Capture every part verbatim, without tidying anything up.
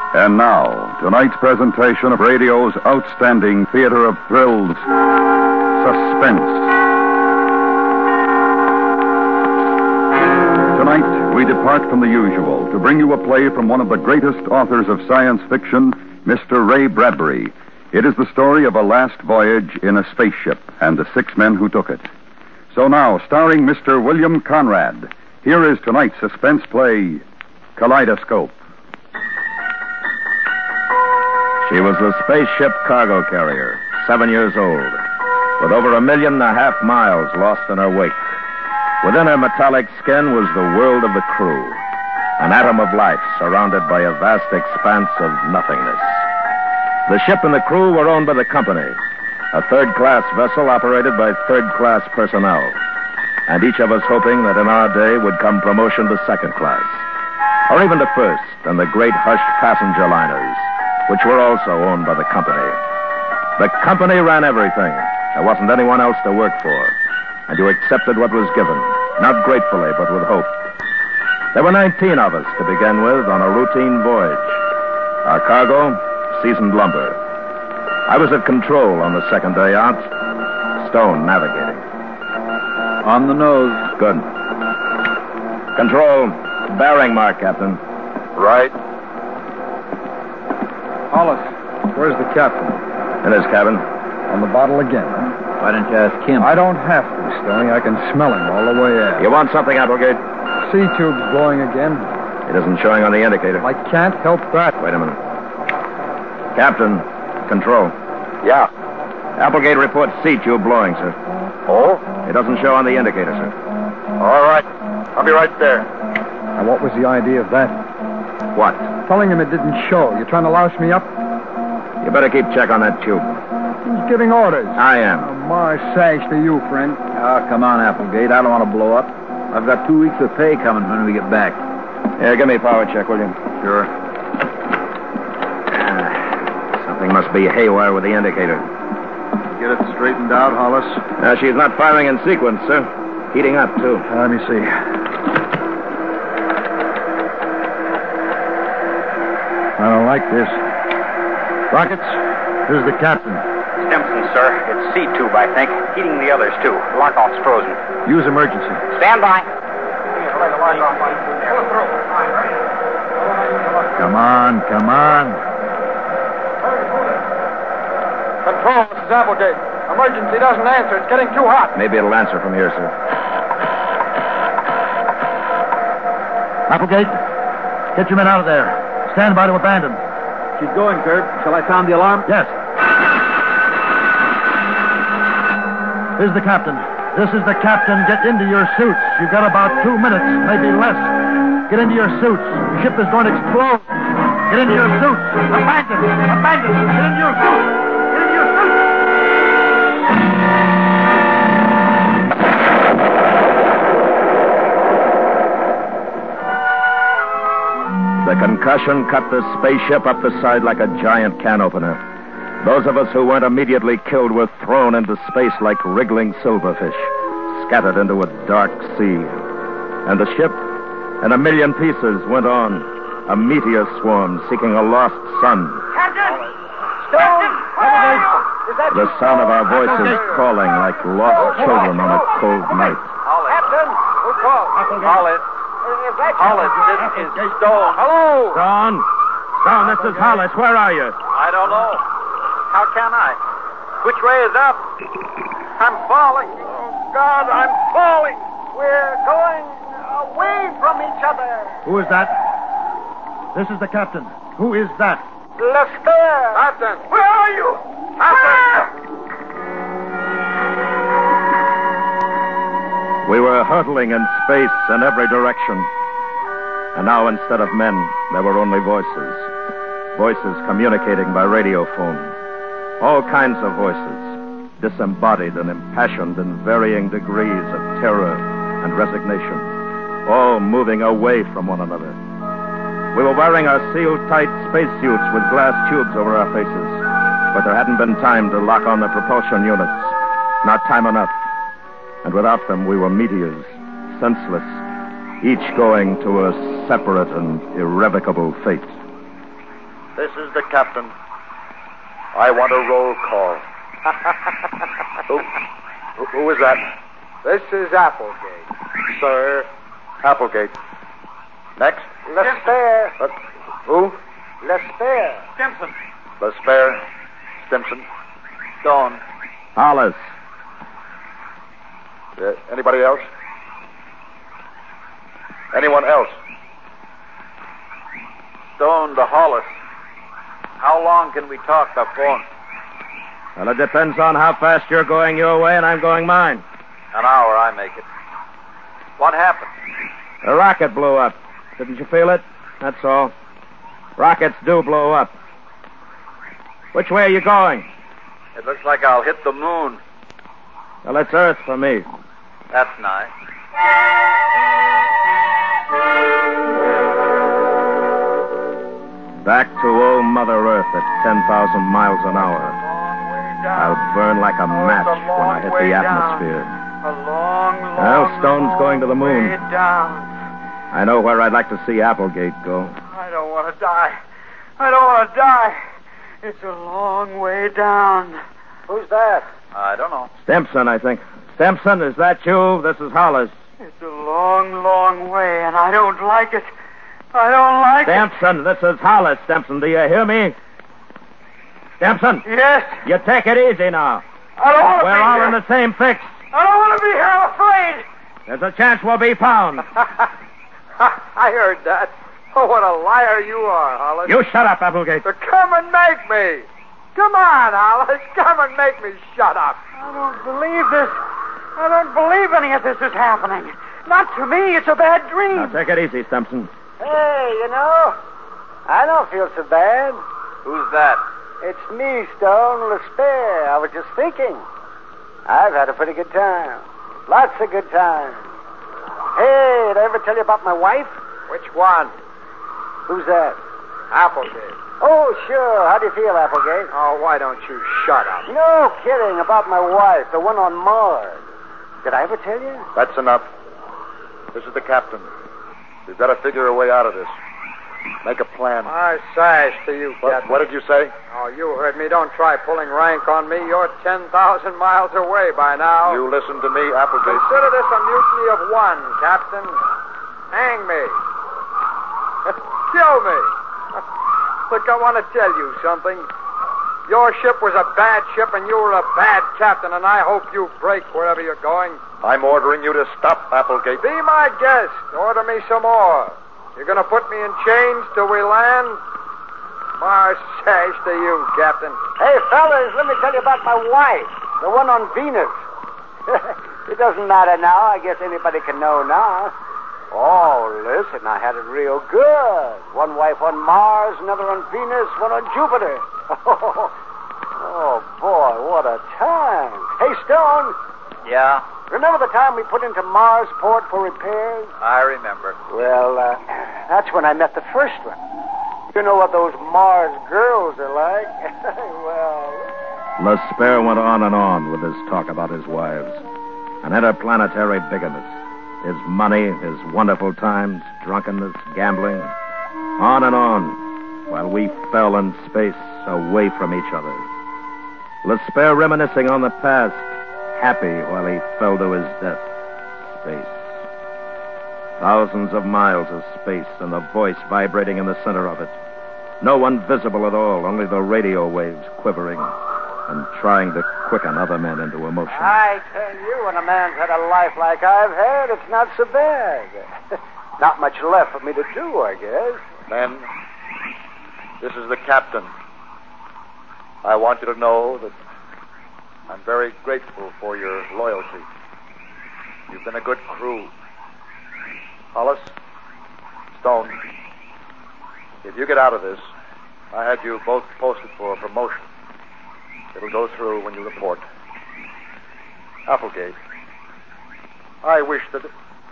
And now, tonight's presentation of radio's outstanding theater of thrills, Suspense. Tonight, we depart from the usual to bring you a play from one of the greatest authors of science fiction, Mister Ray Bradbury. It is the story of a last voyage in a spaceship and the six men who took it. So now, starring Mister William Conrad, here is tonight's suspense play, Kaleidoscope. She was the spaceship cargo carrier, seven years old, with over a million and a half miles lost in her wake. Within her metallic skin was the world of the crew, an atom of life surrounded by a vast expanse of nothingness. The ship and the crew were owned by the company, a third-class vessel operated by third-class personnel, and each of us hoping that in our day would come promotion to second class, or even to first in the great hushed passenger liners, which were also owned by the company. The company ran everything. There wasn't anyone else to work for, and you accepted what was given, not gratefully, but with hope. There were nineteen of us to begin with on a routine voyage. Our cargo, seasoned lumber. I was at control on the second day out, Stone navigating. On the nose. Good. Control, bearing mark, Captain. Right. Hollis, where's the captain? In his cabin. On the bottle again, huh? Why didn't you ask him? I don't have to, Stoney. I can smell him all the way out. You want something, Applegate? Sea tube's blowing again. It isn't showing on the indicator. I can't help that. Wait a minute. Captain, control. Yeah. Applegate reports sea tube blowing, sir. Oh? It doesn't show on the indicator, sir. All right. I'll be right there. Now, what was the idea of that? What? Telling him it didn't show. You trying to louse me up? You better keep check on that tube. Who's giving orders? I am. Oh, Mars sash for you, friend. Oh, come on, Applegate. I don't want to blow up. I've got two weeks of pay coming when we get back. Here, give me a power check, will you? Sure. Ah, something must be haywire with the indicator. Get it straightened out, Hollis. Uh, she's not firing in sequence, sir. Heating up, too. Uh, let me see. I don't like this. Rockets, this is the captain. Stimson, sir. It's C tube, I think. Heating the others, too. Lockout's frozen. Use emergency. Stand by. Come on, come on. Control, this is Applegate. Emergency doesn't answer. It's getting too hot. Maybe it'll answer from here, sir. Applegate, get your men out of there. Stand by to abandon. She's going, Kurt. Shall I sound the alarm? Yes. This is the captain. This is the captain. Get into your suits. You've got about two minutes, maybe less. Get into your suits. The ship is going to explode. Get into your suits. Abandon. Abandon. Get into your suits. Get into your suits. The concussion cut the spaceship up the side like a giant can opener. Those of us who weren't immediately killed were thrown into space like wriggling silverfish, scattered into a dark sea. And the ship, in a million pieces, went on, a meteor swarm seeking a lost sun. Captain! Stone! Where are you? Is that The sound of our voices calling like lost children on a cold night. Captain? Who called? Hollis. Is that you? Hollis, this is Stone. Hello? Stone? Stone, this is Hollis. Where are you? I don't know. How can I? Which way is up? I'm falling. Oh, God, I'm falling. We're going away from each other. Who is that? This is the captain. Who is that? Lester! Captain! Where are you? Captain! We were hurtling in space in every direction. And now, instead of men, there were only voices. Voices communicating by radiophone. All kinds of voices, disembodied and impassioned in varying degrees of terror and resignation, all moving away from one another. We were wearing our sealed-tight spacesuits with glass tubes over our faces, but there hadn't been time to lock on the propulsion units. Not time enough. And without them, we were meteors, senseless, each going to a separate and irrevocable fate. This is the captain. I want a roll call. who, who, who is that? This is Applegate. Sir, Applegate. Next. Lespare. Uh, who? Lespare. Stimson. Lespare. Stimson. Stone. Hollis. Uh, anybody else? Anyone else? Stone to Hollis. How long can we talk the phone? Well, it depends on how fast you're going your way and I'm going mine. An hour, I make it. What happened? A rocket blew up. Didn't you feel it? That's all. Rockets do blow up. Which way are you going? It looks like I'll hit the moon. Well, it's Earth for me. That's nice. Back to old Mother Earth at ten thousand miles an hour. I'll burn like a match when I hit the atmosphere. A long, long, Well, Stone's going to the moon. way down. I know where I'd like to see Applegate go. I don't want to die. I don't want to die. It's a long way down. Who's that? I don't know. Stimson, I think. Stimson, is that you? This is Hollis. It's a long, long way, and I don't like it. I don't like Stimson, this is Hollis, Stimson. Do you hear me? Stimson? it. Yes. You take it easy now. I don't want to We're be all here. in the same fix. I don't want to be here. I'm afraid. There's a chance we'll be found. I heard that. Oh, what a liar you are, Hollis. You shut up, Applegate. So come and make me. Come on, Hollis. Come and make me shut up. I don't believe this. I don't believe any of this is happening. Not to me. It's a bad dream. Now, take it easy, Stimson. Hey, you know, I don't feel so bad. Who's that? It's me, Stone Lespare. I was just thinking. I've had a pretty good time. Lots of good times. Hey, did I ever tell you about my wife? Which one? Who's that? Applegate. Oh, sure. How do you feel, Applegate? Oh, why don't you shut up? No kidding. About my wife, the one on Mars. Did I ever tell you? That's enough. This is the captain. We've got to figure a way out of this. Make a plan. I sash to you, What, Captain. what did you say? Oh, you heard me. Don't try pulling rank on me. You're ten thousand miles away by now. You listen to me, Applegate. Consider this a mutiny of one, Captain. Hang me. Kill me. Look, I want to tell you something. Your ship was a bad ship, and you were a bad captain, and I hope you break wherever you're going. I'm ordering you to stop, Applegate. Be my guest. Order me some more. You're going to put me in chains till we land? Mars sash to you, Captain. Hey, fellas, let me tell you about my wife, the one on Venus. It doesn't matter now. I guess anybody can know now. Oh, listen, I had it real good. One wife on Mars, another on Venus, one on Jupiter. Oh, boy, what a time. Hey, Stone. Yeah, Remember the time we put into Marsport for repairs? I remember. Well, uh, that's when I met the first one. You know what those Mars girls are like. Well... Lespare went on and on with his talk about his wives, an interplanetary bigamist, his money, his wonderful times, drunkenness, gambling, on and on, while we fell in space away from each other. Lespare reminiscing on the past, happy while he fell to his death. Space. Thousands of miles of space and the voice vibrating in the center of it. No one visible at all, only the radio waves quivering and trying to quicken other men into emotion. I tell you, when a man's had a life like I've had, it's not so bad. Not much left for me to do, I guess. Men, this is the captain. I want you to know that I'm very grateful for your loyalty. You've been a good crew. Hollis, Stone, if you get out of this, I had you both posted for a promotion. It'll go through when you report. Applegate, I wish that...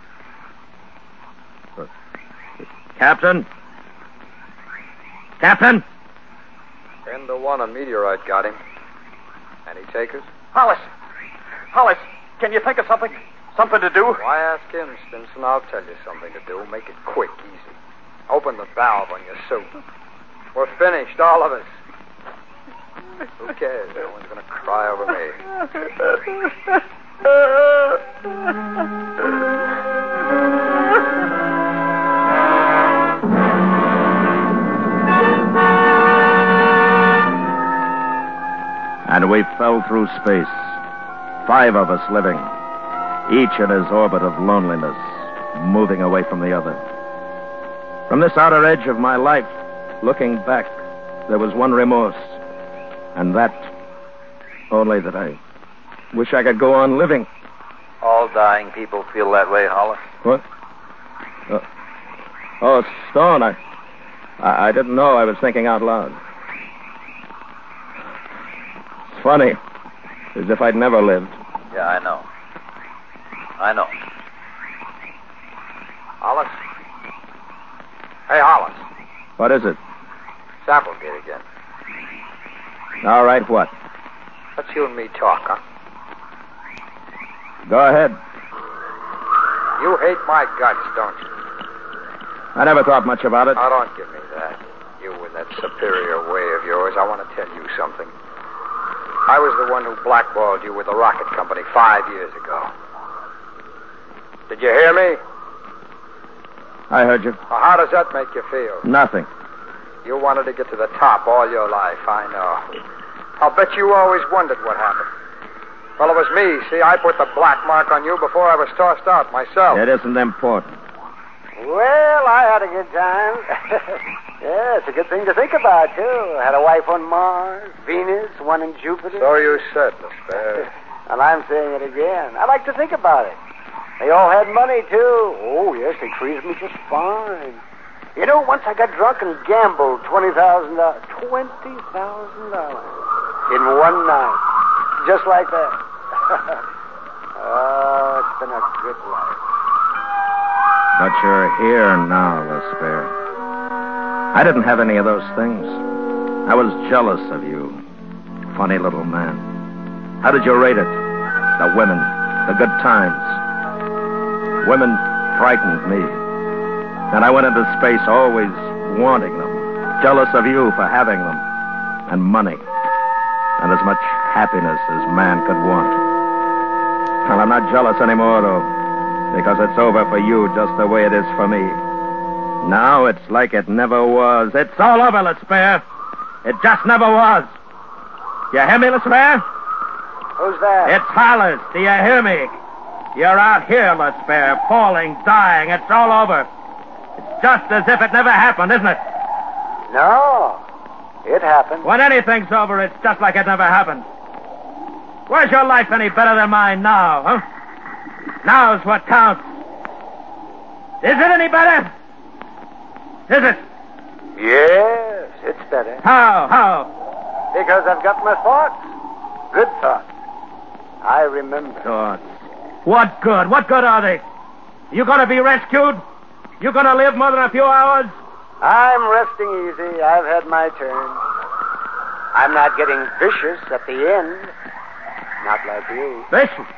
Captain? Captain? Ten to one, a meteorite got him. Any takers? Hollis! Hollis, can you think of something? Something to do? Why ask him, Stimson? I'll tell you something to do. Make it quick, easy. Open the valve on your suit. We're finished, all of us. Who cares? No one's going to cry over me. And we fell through space, five of us living, each in his orbit of loneliness, moving away from the other. From this outer edge of my life, looking back, there was one remorse, and that, only that I wish I could go on living. All dying people feel that way, Hollis. What? Uh, oh, Stone, I, I, I didn't know I was thinking out loud. It's funny, as if I'd never lived. Yeah, I know. I know. Hollis? Hey, Hollis. What is it? It's Applegate again. All right, what? Let's you and me talk, huh? Go ahead. You hate my guts, don't you? I never thought much about it. Now, don't give me that. You with that superior way of yours. I want to tell you something. I was the one who blackballed you with the rocket company five years ago. Did you hear me? I heard you. Well, how does that make you feel? Nothing. You wanted to get to the top all your life, I know. I'll bet you always wondered what happened. Well, it was me. See, I put the black mark on you before I was tossed out myself. It isn't important. Well, I had a good time. Yeah, it's a good thing to think about, too. I had a wife on Mars, Venus, one in Jupiter. So you said, Despair. And I'm saying it again. I like to think about it. They all had money, too. Oh, yes, they treated me just fine. You know, once I got drunk and gambled twenty thousand dollars. twenty thousand dollars in one night. Just like that. Oh, it's been a good life. But you're here now, Despair. I didn't have any of those things. I was jealous of you. Funny little man. How did you rate it? The women, the good times. Women frightened me. And I went into space always wanting them. Jealous of you for having them. And money. And as much happiness as man could want. Well, I'm not jealous anymore, though. Because it's over for you just the way it is for me. Now it's like it never was. It's all over, Despair. It just never was. You hear me, Despair? Who's that? It's Hollis. Do you hear me? You're out here, Despair, falling, dying. It's all over. It's just as if it never happened, isn't it? No. It happened. When anything's over, it's just like it never happened. Where's your life any better than mine now, huh? Now's what counts. Is it any better? Is it? Yes, it's better. How? How? Because I've got my thoughts. Good thoughts. I remember. Thoughts. What good? What good are they? You going to be rescued? You going to live more than a few hours? I'm resting easy. I've had my turn. I'm not getting vicious at the end. Not like you. Vicious?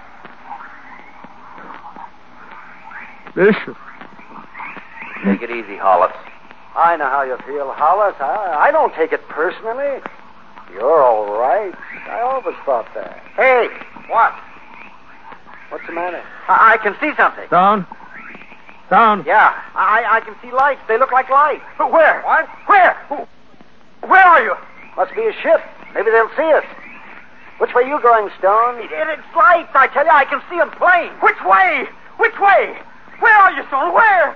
Vicious? Take it easy, Hollis. I know how you feel, Hollis. I, I don't take it personally. You're all right. I always thought that. Hey, what? What's the matter? I, I can see something. Stone? Stone? Yeah, I, I can see lights. They look like lights. Where? What? Where? Where are you? Must be a ship. Maybe they'll see us. Which way you going, Stone? It, it, it's lights, I tell you. I can see them plain. Which way? Which way? Where are you, Stone? Where?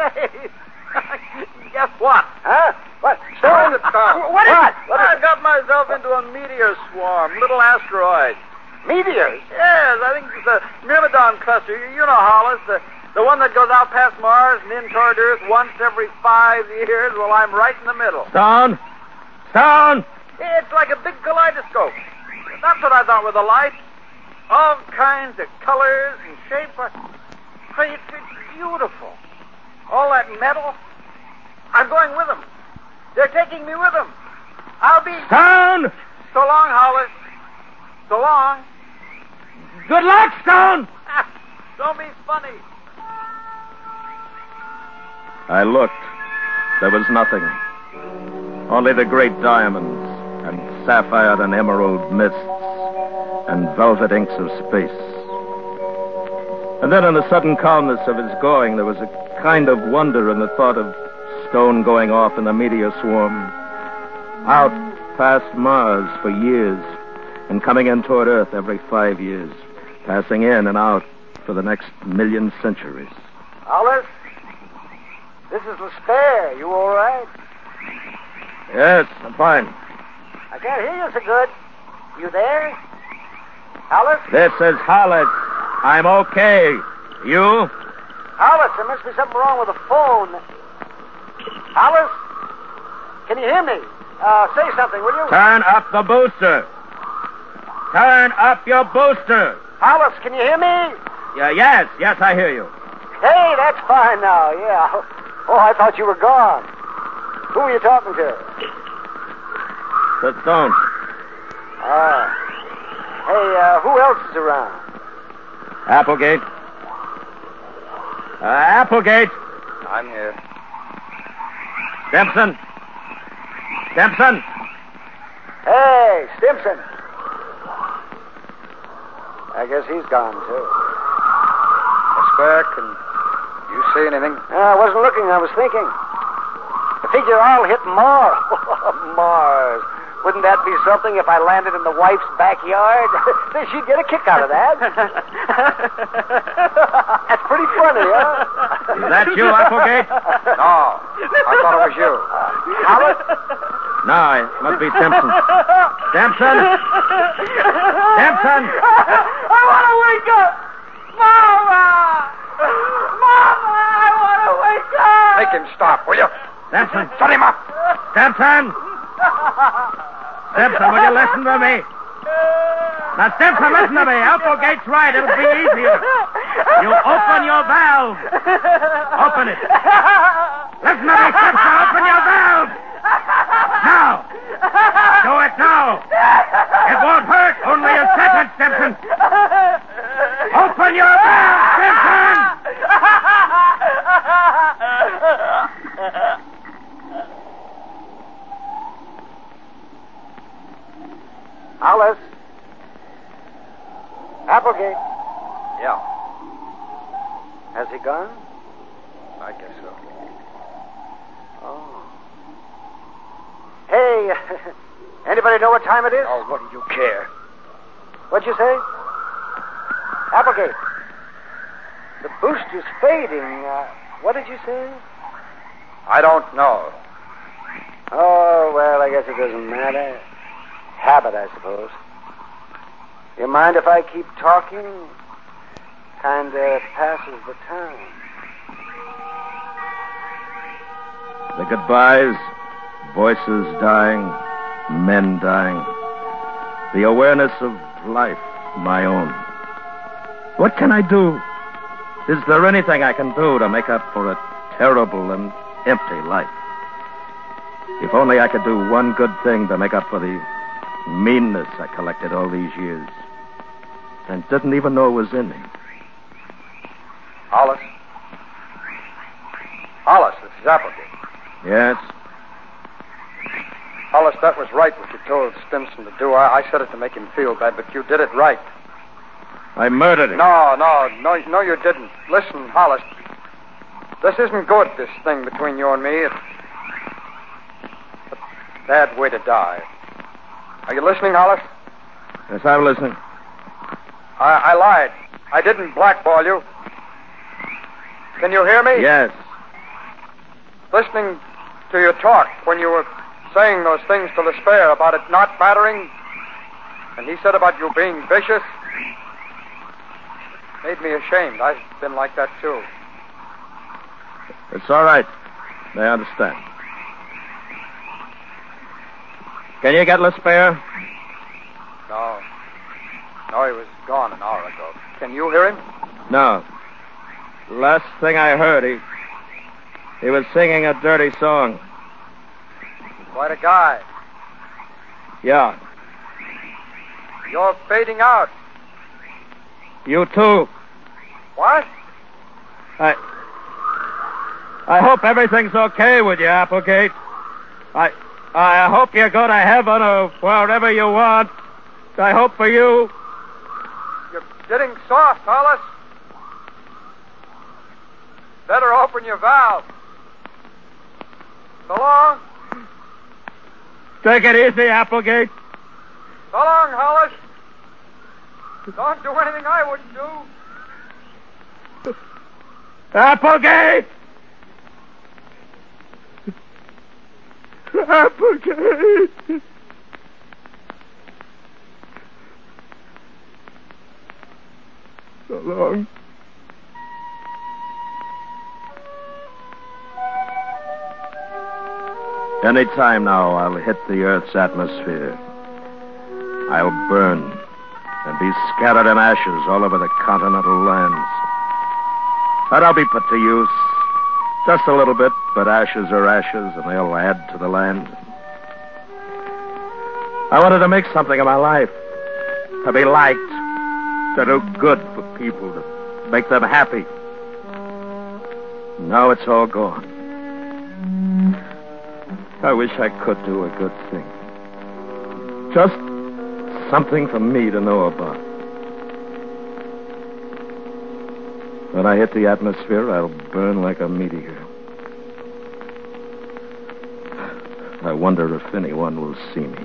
Guess what? Huh? What? Stone? What is What? it? What is I've got myself into a meteor swarm, little asteroid. Meteors? Yes, I think it's the Myrmidon cluster. You, you know, Hollis, the, the one that goes out past Mars and in toward Earth once every five years. Well, I'm right in the middle. Stone? Stone? It's like a big kaleidoscope. That's what I thought with the lights. All kinds of colors and shapes. It's, it's beautiful. All that metal. I'm going with them. They're taking me with them. I'll be... Stone! So long, Hollis. So long. Good luck, Stone! Don't be funny. I looked. There was nothing. Only the great diamonds and sapphire and emerald mists and velvet inks of space. And then in the sudden calmness of his going, there was a kind of wonder in the thought of Stone going off in the meteor swarm, out past Mars for years, and coming in toward Earth every five years, passing in and out for the next million centuries. Alice, this is Lesper. You all right? Yes, I'm fine. I can't hear you so good. You there? Alice? This is Hollis. I'm okay. You? Alice, there must be something wrong with the phone. Alice? Can you hear me? Uh, say something, will you? Turn up the booster. Turn up your booster. Alice, can you hear me? Yeah, yes, yes, I hear you. Hey, that's fine now, yeah. Oh, I thought you were gone. Who are you talking to? The Stone. Ah. Hey, uh, who else is around? Applegate. Uh, Applegate. I'm here. Stimson. Stimson. Hey, Stimson. I guess he's gone, too. Lesper, can you see anything? Uh, I wasn't looking, I was thinking. I figure I'll hit Mars. Mars. Wouldn't that be something if I landed in the wife's backyard? She'd get a kick out of that. That's pretty funny, huh? Is that you, Applegate? No. I thought it was you. Alice? No, it must be Stimson. Stimson? Stimson? I want to wake up! Mama! Mama, I want to wake up! Make him stop, will you? Stimson? Shut him up! Stimson? Stimson, will you listen to me? Now, Stimson, listen to me. Applegate's right. It'll be easier. You open your valve. Open it. Listen to me, Stimson. Open your valve. Now. Do it now. It won't hurt. Only a second, Stimson. Open your valve, Stimson. Alice? Applegate? Yeah, Has he gone? I guess so. Oh. Hey, anybody know what time it is? Oh, what do you care? What'd you say? Applegate. The booster's fading. Uh, what did you say? I don't know. Oh, well, I guess it doesn't matter. Habit, I suppose. You mind if I keep talking? Kinda passes the time. The goodbyes, voices dying, men dying. The awareness of life, my own. What can I do? Is there anything I can do to make up for a terrible and empty life? If only I could do one good thing to make up for the meanness I collected all these years and didn't even know it was in me. Hollis? Hollis, this is Applegate. Yes? Hollis, that was right what you told Stimson to do. I, I said it to make him feel bad, but you did it right. I murdered him. No, no, no, no, you didn't. Listen, Hollis. This isn't good, this thing between you and me. It's a bad way to die. Are you listening, Hollis? Yes, I'm listening. I, I lied. I didn't blackball you. Can you hear me? Yes. Listening to your talk when you were saying those things to Lesper about it not mattering, and he said about you being vicious, made me ashamed. I've been like that, too. It's all right. I understand. Can you get Lesper? No. No, he was gone an hour ago. Can you hear him? No. Last thing I heard, he... He was singing a dirty song. Quite a guy. Yeah. You're fading out. You too. What? I... I hope everything's okay with you, Applegate. I... I hope you go to heaven or wherever you want. I hope for you. You're getting soft, Hollis. Better open your valve. So long. Take it easy, Applegate. So long, Hollis. Don't do anything I wouldn't do. Applegate! Applegate! So long. Any time now, I'll hit the Earth's atmosphere. I'll burn and be scattered in ashes all over the continental lands. And I'll be put to use. Just a little bit, but ashes are ashes, and they'll add to the land. I wanted to make something of my life. To be liked. To do good for people. To make them happy. Now it's all gone. I wish I could do a good thing. Just something for me to know about. When I hit the atmosphere, I'll burn like a meteor. I wonder if anyone will see me.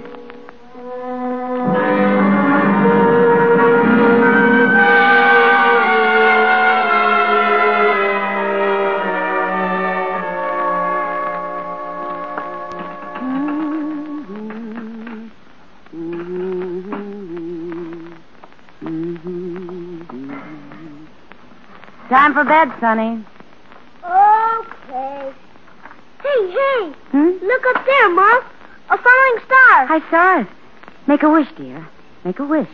Time for bed, Sonny. Okay. Hey, hey. Hmm? Look up there, Ma. A falling star. I saw it. Make a wish, dear. Make a wish.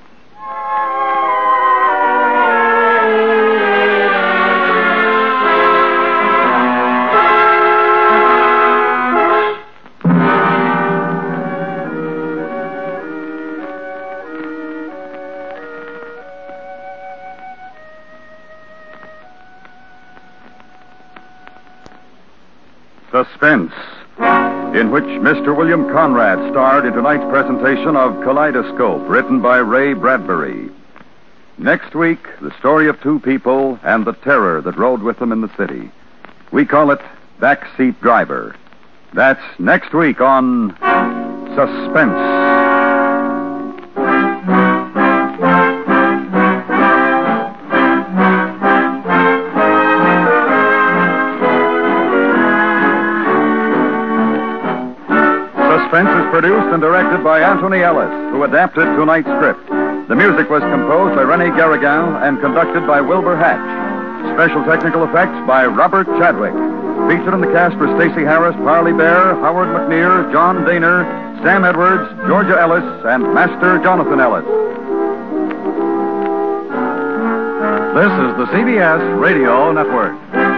Suspense, in which Mister William Conrad starred in tonight's presentation of Kaleidoscope, written by Ray Bradbury. Next week, the story of two people and the terror that rode with them in the city. We call it Backseat Driver. That's next week on Suspense. Suspense is produced and directed by Anthony Ellis, who adapted tonight's script. The music was composed by René Garrigan and conducted by Wilbur Hatch. Special technical effects by Robert Chadwick. Featured in the cast were Stacey Harris, Parley Bear, Howard McNear, John Daner, Sam Edwards, Georgia Ellis, and Master Jonathan Ellis. This is the C B S Radio Network.